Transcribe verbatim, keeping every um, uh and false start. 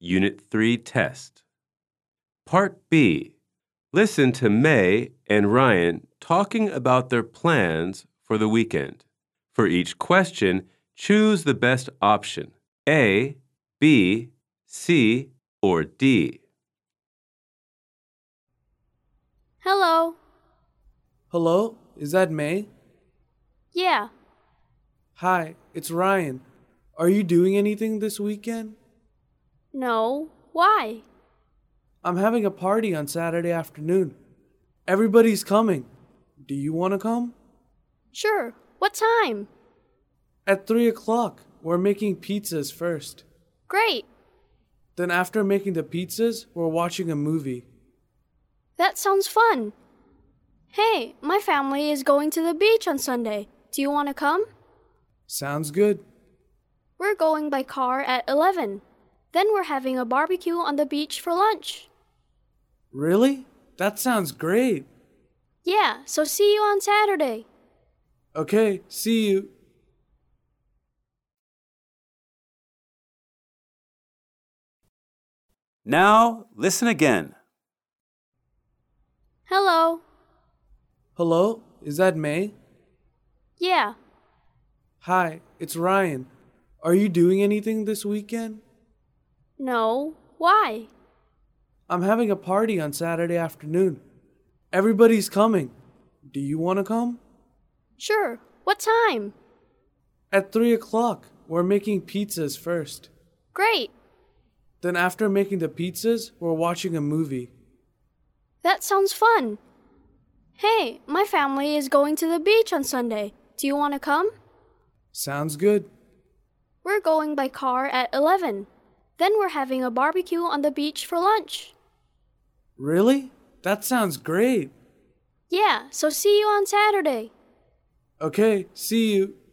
Unit three test. Part B. Listen to May and Ryan talking about their plans for the weekend. For each question, choose the best option, A, B, C, or D. Hello. Hello, is that May? Yeah. Hi, it's Ryan. Are you doing anything this weekend? No. Why? I'm having a party on Saturday afternoon. Everybody's coming. Do you want to come? Sure. What time? At three o'clock. We're making pizzas first. Great. Then after making the pizzas, we're watching a movie. That sounds fun. Hey, my family is going to the beach on Sunday. Do you want to come? Sounds good. We're going by car at eleven. Then we're having a barbecue on the beach for lunch. Really? That sounds great. Yeah, so see you on Saturday. Okay, see you. Now, listen again. Hello. Hello, is that May? Yeah. Hi, it's Ryan. Are you doing anything this weekend? No. Why? I'm having a party on Saturday afternoon. Everybody's coming. Do you want to come? Sure. What time? At three o'clock. We're making pizzas first. Great. Then after making the pizzas, we're watching a movie. That sounds fun. Hey, my family is going to the beach on Sunday. Do you want to come? Sounds good. We're going by car at eleven. Then we're having a barbecue on the beach for lunch. Really? That sounds great. Yeah, so see you on Saturday. Okay, see you.